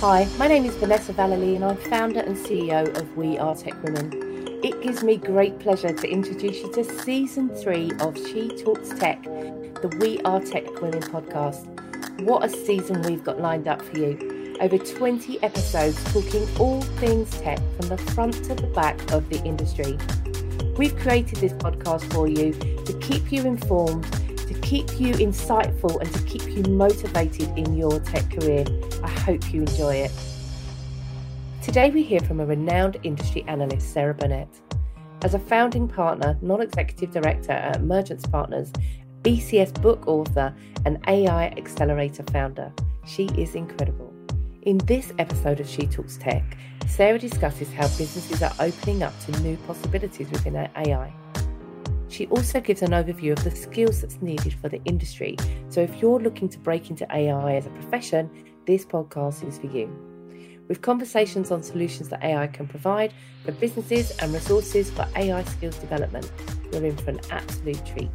Hi, my name is Vanessa Vallely and I'm founder and CEO of We Are Tech Women. It gives me great pleasure to introduce you to Season 3 of She Talks Tech, the We Are Tech Women podcast. What a season we've got lined up for you. Over 20 episodes talking all things tech from the front to the back of the industry. We've created this podcast for you to keep you informed, to keep you insightful and to keep you motivated in your tech career. I hope you enjoy it. Today we hear from a renowned industry analyst, Sarah Burnett. As a founding partner, non-executive director at Emergence Partners, BCS book author and AI accelerator founder, she is incredible. In this episode of She Talks Tech, Sarah discusses how businesses are opening up to new possibilities within AI. She also gives an overview of the skills that's needed for the industry. So if you're looking to break into AI as a profession, this podcast is for you. With conversations on solutions that AI can provide for businesses and resources for AI skills development, you're in for an absolute treat.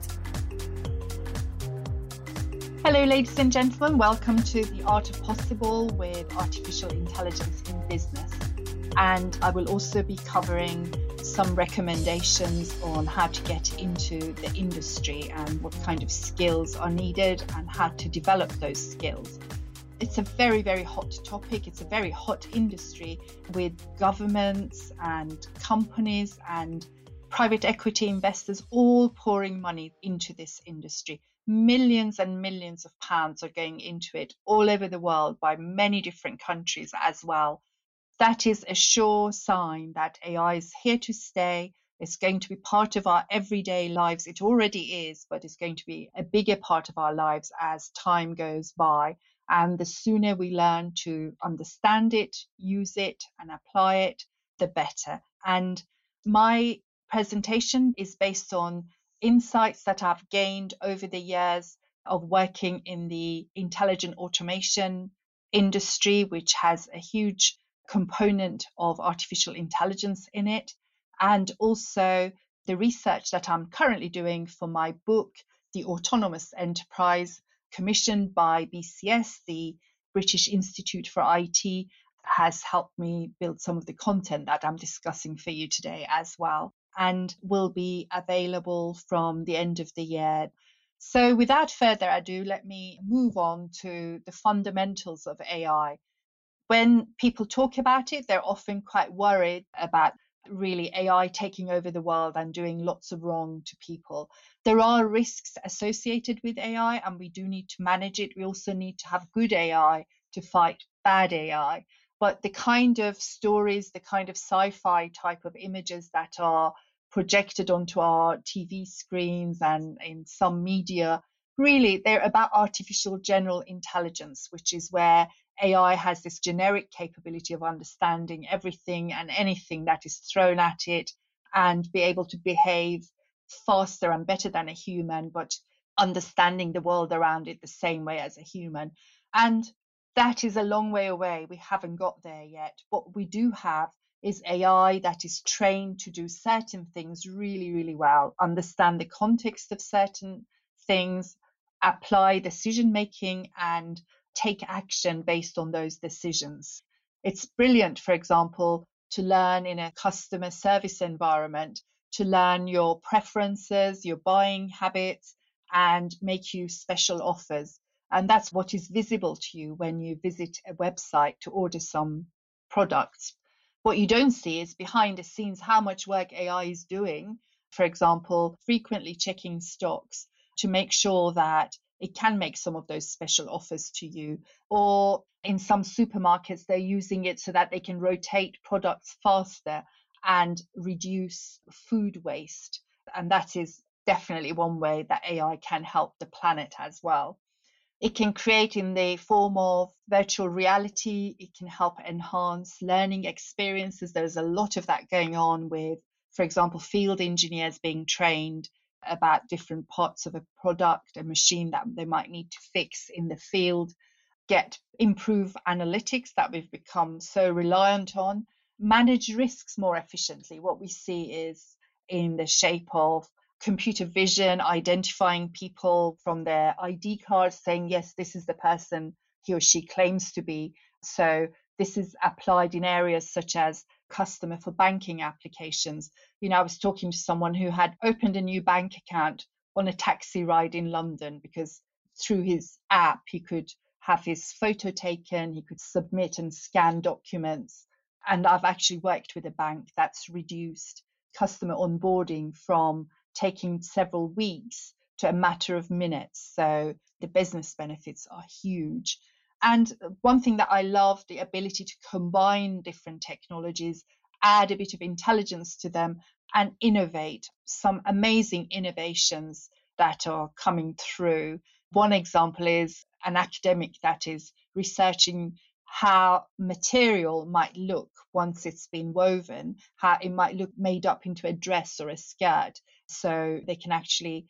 Hello, ladies and gentlemen. Welcome to The Art of Possible with Artificial Intelligence in Business. And I will also be covering some recommendations on how to get into the industry and what kind of skills are needed and how to develop those skills. It's a very, very hot topic. It's a very hot industry with governments and companies and private equity investors all pouring money into this industry. Millions and millions of pounds are going into it all over the world by many different countries as well. That is a sure sign that AI is here to stay. It's going to be part of our everyday lives. It already is, but it's going to be a bigger part of our lives as time goes by. And the sooner we learn to understand it, use it, and apply it, the better. And my presentation is based on insights that I've gained over the years of working in the intelligent automation industry, which has a huge component of artificial intelligence in it, and also the research that I'm currently doing for my book, The Autonomous Enterprise, commissioned by BCS, the British Institute for IT, has helped me build some of the content that I'm discussing for you today as well, and will be available from the end of the year. So without further ado, let me move on to the fundamentals of AI. When people talk about it, they're often quite worried about really AI taking over the world and doing lots of wrong to people. There are risks associated with AI, and we do need to manage it. We also need to have good AI to fight bad AI. But the kind of stories, the kind of sci-fi type of images that are projected onto our TV screens and in some media, really, they're about artificial general intelligence, which is where AI has this generic capability of understanding everything and anything that is thrown at it and be able to behave faster and better than a human, but understanding the world around it the same way as a human. And that is a long way away. We haven't got there yet. What we do have is AI that is trained to do certain things really, really well, understand the context of certain things, apply decision making, and take action based on those decisions. It's brilliant, for example, to learn in a customer service environment, to learn your preferences, your buying habits, and make you special offers. And that's what is visible to you when you visit a website to order some products. What you don't see is behind the scenes how much work AI is doing, for example, frequently checking stocks to make sure that it can make some of those special offers to you. Or in some supermarkets, they're using it so that they can rotate products faster and reduce food waste. And that is definitely one way that AI can help the planet as well. It can create in the form of virtual reality. It can help enhance learning experiences. There's a lot of that going on with, for example, field engineers being trained about different parts of a product, a machine that they might need to fix in the field, improve analytics that we've become so reliant on, manage risks more efficiently. What we see is in the shape of computer vision, identifying people from their ID cards, saying, yes, this is the person he or she claims to be. So this is applied in areas such as customer for banking applications. I was talking to someone who had opened a new bank account on a taxi ride in London because through his app, he could have his photo taken, he could submit and scan documents. And I've actually worked with a bank that's reduced customer onboarding from taking several weeks to a matter of minutes. So the business benefits are huge. And one thing that I love, the ability to combine different technologies, add a bit of intelligence to them, and innovate. Some amazing innovations that are coming through. One example is an academic that is researching how material might look once it's been woven, how it might look made up into a dress or a skirt. So they can actually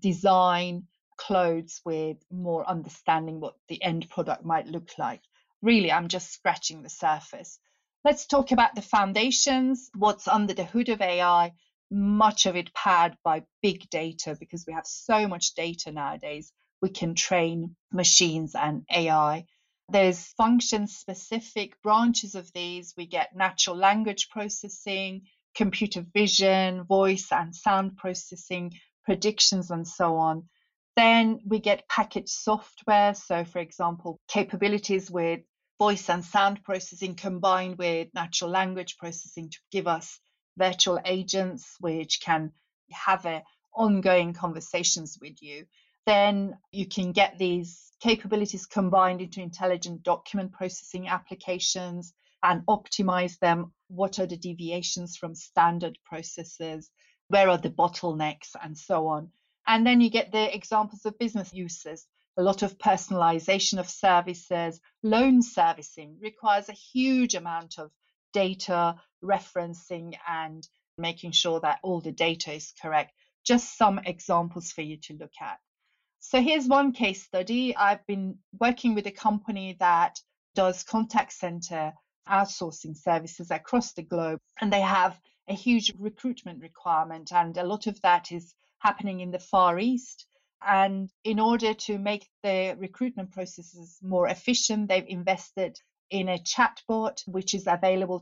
design clothes with more understanding what the end product might look like. Really, I'm just scratching the surface. Let's talk about the foundations, what's under the hood of AI, much of it powered by big data, because we have so much data nowadays. We can train machines and AI. There's function-specific branches of these. We get natural language processing, computer vision, voice and sound processing, predictions, and so on. Then we get packaged software. So, for example, capabilities with voice and sound processing combined with natural language processing to give us virtual agents which can have ongoing conversations with you. Then you can get these capabilities combined into intelligent document processing applications and optimize them. What are the deviations from standard processes? Where are the bottlenecks, and so on? And then you get the examples of business uses. A lot of personalization of services. Loan servicing requires a huge amount of data referencing and making sure that all the data is correct. Just some examples for you to look at. So here's one case study. I've been working with a company that does contact center outsourcing services across the globe, and they have a huge recruitment requirement, and a lot of that is happening in the Far East. And in order to make the recruitment processes more efficient, they've invested in a chatbot which is available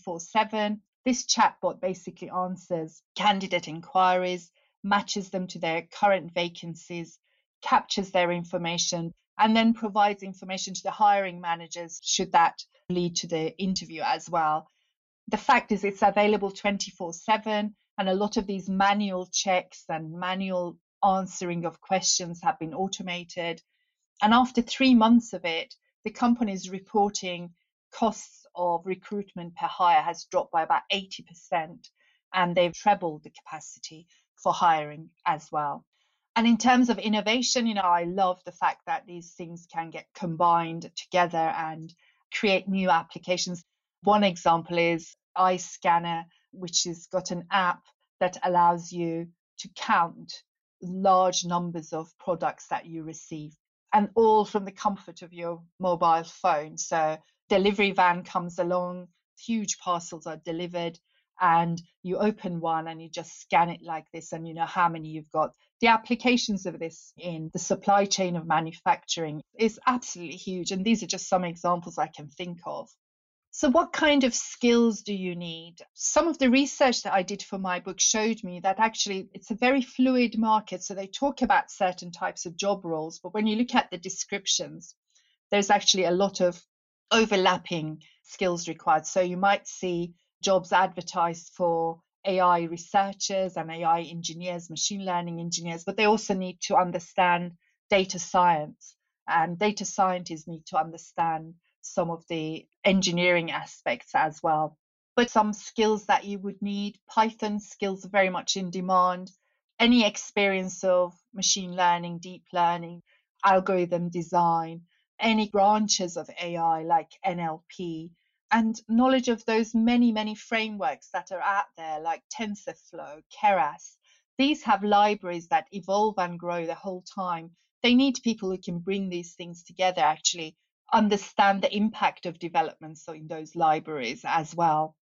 24/7. This chatbot basically answers candidate inquiries, matches them to their current vacancies, captures their information, and then provides information to the hiring managers should that lead to the interview as well. The fact is it's available 24/7, and a lot of these manual checks and manual answering of questions have been automated. And after 3 months of it, the company is reporting costs of recruitment per hire has dropped by about 80%, and they've trebled the capacity for hiring as well. And in terms of innovation, I love the fact that these things can get combined together and create new applications. One example is iScanner, which has got an app that allows you to count large numbers of products that you receive, and all from the comfort of your mobile phone. So delivery van comes along, huge parcels are delivered, and you open one and you just scan it like this, and you know how many you've got. The applications of this in the supply chain of manufacturing is absolutely huge. And these are just some examples I can think of. So what kind of skills do you need? Some of the research that I did for my book showed me that actually it's a very fluid market. So they talk about certain types of job roles, but when you look at the descriptions, there's actually a lot of overlapping skills required. So you might see jobs advertised for AI researchers and AI engineers, machine learning engineers, but they also need to understand data science, and data scientists need to understand some of the engineering aspects as well. But some skills that you would need, Python skills are very much in demand. Any experience of machine learning, deep learning, algorithm design, any branches of AI like NLP, and knowledge of those many, many frameworks that are out there like TensorFlow, Keras. These have libraries that evolve and grow the whole time. They need people who can bring these things together, actually understand the impact of developments in those libraries as well.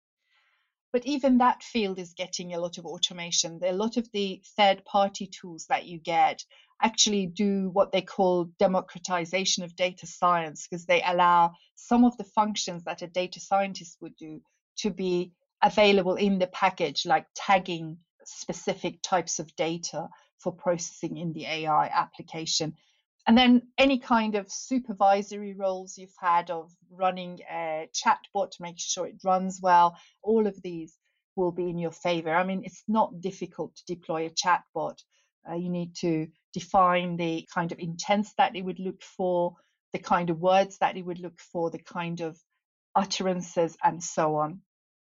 But even that field is getting a lot of automation. A lot of the third-party tools that you get actually do what they call democratization of data science, because they allow some of the functions that a data scientist would do to be available in the package, like tagging specific types of data for processing in the AI application. And then any kind of supervisory roles you've had of running a chatbot to make sure it runs well, all of these will be in your favor. I mean, it's not difficult to deploy a chatbot. You need to define the kind of intents that it would look for, the kind of words that it would look for, the kind of utterances, and so on.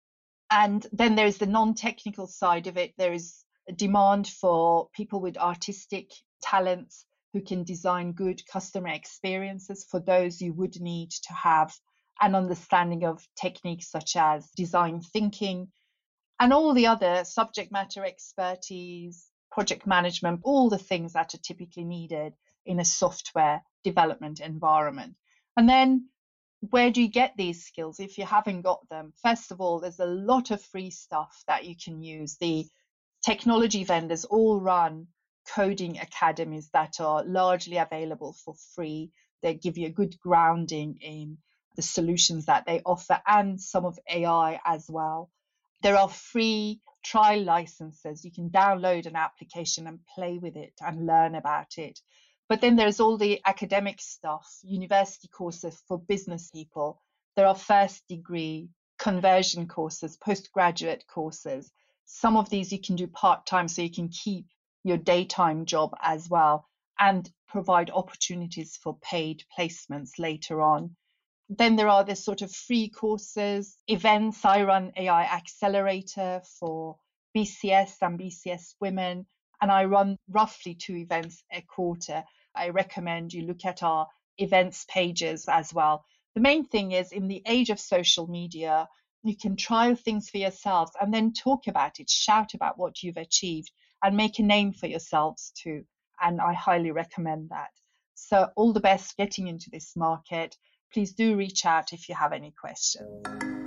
And then there's the non-technical side of it. There is a demand for people with artistic talents who can design good customer experiences. For those, you would need to have an understanding of techniques such as design thinking and all the other subject matter expertise, project management, all the things that are typically needed in a software development environment. And then where do you get these skills if you haven't got them? First of all, there's a lot of free stuff that you can use. The technology vendors all run coding academies that are largely available for free. They give you a good grounding in the solutions that they offer and some of AI as well. There are free trial licenses. You can download an application and play with it and learn about it. But then there's all the academic stuff, university courses for business people. There are first degree conversion courses, postgraduate courses. Some of these you can do part-time so you can keep your daytime job as well and provide opportunities for paid placements later on. Then there are the sort of free courses, events. I run AI Accelerator for BCS and BCS Women, and I run roughly 2 events a quarter. I recommend you look at our events pages as well. The main thing is, in the age of social media, you can try things for yourselves and then talk about it, shout about what you've achieved and make a name for yourselves too. And I highly recommend that. So all the best getting into this market. Please do reach out if you have any questions.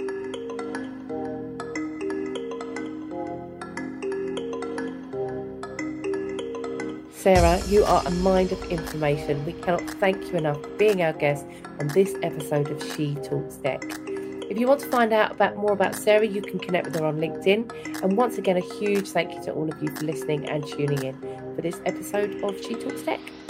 Sarah, you are a mind of information. We cannot thank you enough for being our guest on this episode of She Talks Tech. If you want to find out more about Sarah, you can connect with her on LinkedIn. And once again, a huge thank you to all of you for listening and tuning in for this episode of She Talks Tech.